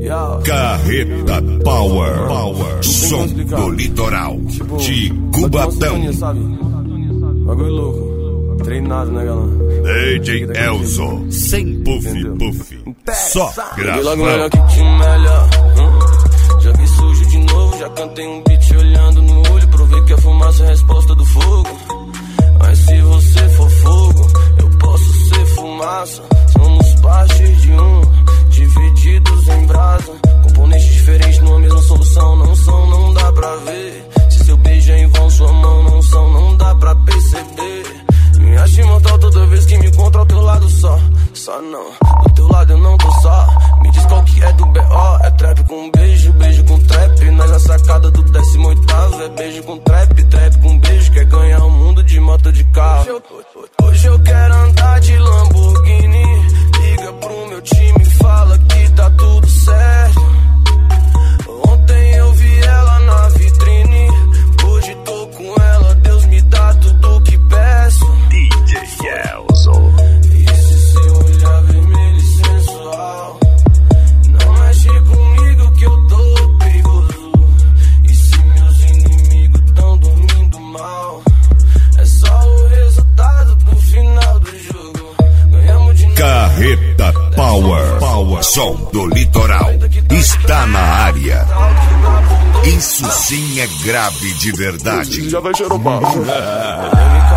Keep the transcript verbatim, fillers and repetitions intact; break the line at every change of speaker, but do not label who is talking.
Carreta Power, Power. Som do litoral, tipo, de Cubatão.
Bagulho louco, treinado, né, galera?
D J Elzo, sem puff, puff, só graça.
Logo melhor que te melhor. Hum. Joguei sujo de novo, já cantei um beat olhando no olho. Provei que a fumaça é a resposta do fogo. Mas se você for fogo, eu posso ser fumaça. Somos parte de um, divididos em brasa. Componentes diferentes numa mesma solução. Não são, não dá pra ver. Se seu beijo é em vão, sua mão não são, não dá pra perceber. Me acho imortal toda vez que me encontro ao teu lado só. Só não, do teu lado eu não tô só. Me diz qual que é do B O. É trap com beijo, beijo com trap. Nós na sacada do décimo oitavo. É beijo com trap, trap com beijo. Quer ganhar o mundo de moto de carro. Hoje eu, hoje eu quero andar de Lamborghini. Liga pro meu time, fala que tá tudo certo. Ontem eu vi ela na vitrine. Hoje tô com ela, Deus me dá tudo que peço.
D J Elzo.
E se seu olhar vermelho e sensual, não mexe comigo que eu tô perigoso. E se meus inimigos tão dormindo mal, é só o resultado do final do jogo. Ganhamos de novo.
Carreta Power, Power. Som do litoral está na área. Isso sim é grave de verdade.
Já vai xeropar.